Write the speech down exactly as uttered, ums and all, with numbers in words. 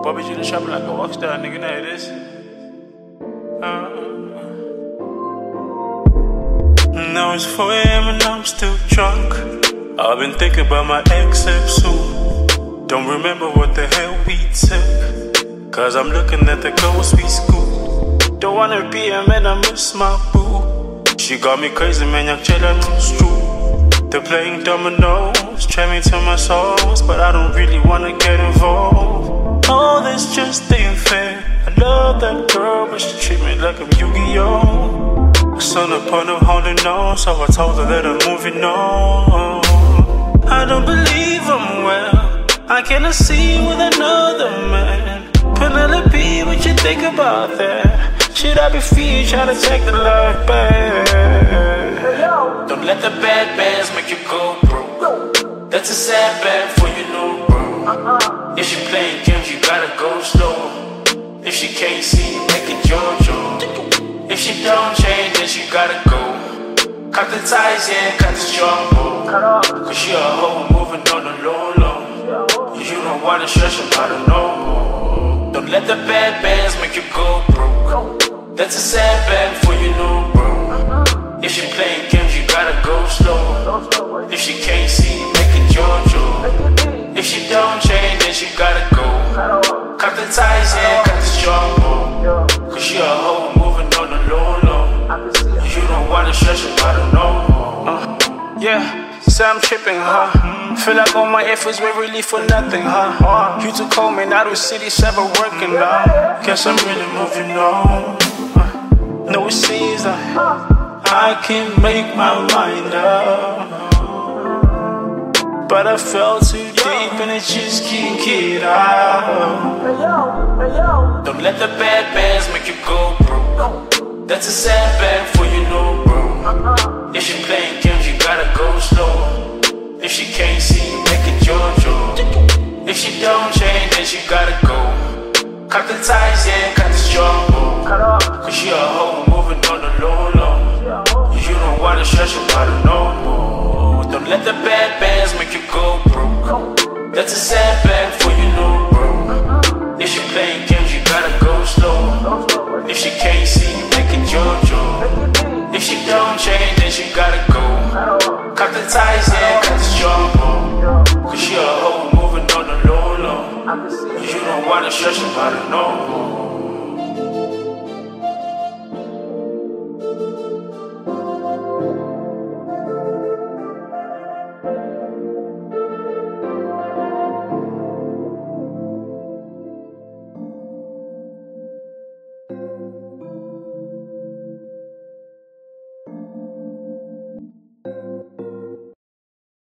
Bobby G the shopping like a rock star, nigga, know this. Uh, now it's four A M and I'm still drunk. I've been thinking about my ex soon. Don't remember what the hell we took, cause I'm looking at the girls we school. Don't wanna be a man, I miss my boo. She got me crazy, man, jag chillar no true. They're playing dominoes, jamming to my songs, but I don't really wanna get involved. Oh, this just ain't fair. I love that girl, but she treat me like I'm Yu-Gi-Oh! I son upon her holding on, so I told her that I'm moving on. I don't believe I'm well, I cannot see you with another man. Penelope, what you think about that? Should I be free, try to take the love back? Don't let the bad bands make you go broke. That's a sad bad for you know, bro. If she playing games, you gotta go slow. If she can't see you, make it JoJo. If she don't change, then she gotta go. Cut the ties, yeah, cut the strong bow. Cause she a hoe moving on the low low. You don't wanna stress about her no more. Don't let the bad bands make you go broke. That's a sad bad for you know, bro. If she playing games, you gotta go slow. If she can't see, make it JoJo. If she don't change, then she gotta go. Cut the ties, yeah, cut the strong bow. Cause she a hoe moving on the low low. You don't wanna stress about her no more. uh, Yeah, say I'm tripping, huh? Feel like all my efforts were really for nothing, huh? You too cold, man, out of city, seven working now. Guess I'm really moving on. No, it seems like I can't make my mind up, but I fell too deep and it just can't get out. Don't let the bad bands make you go broke. That's a sad bad for you know, bro. If she playing games, you gotta go slow. If she can't see, make it JoJo. If she don't change, then she gotta go. Cut the ties, yeah, cut the strong bow. Cause she a hoe moving on the low low. You don't wanna stress about her no more. Don't let the bad bands make you go broke. That's a sad bad for you know, bro. If she playing games, you gotta go slow. If she can't see, make it JoJo. If she don't change, then she gotta go. Cut the ties, yeah, cut the strong bow. Cause she a hoe moving on the low low. You don't wanna stress about her no more.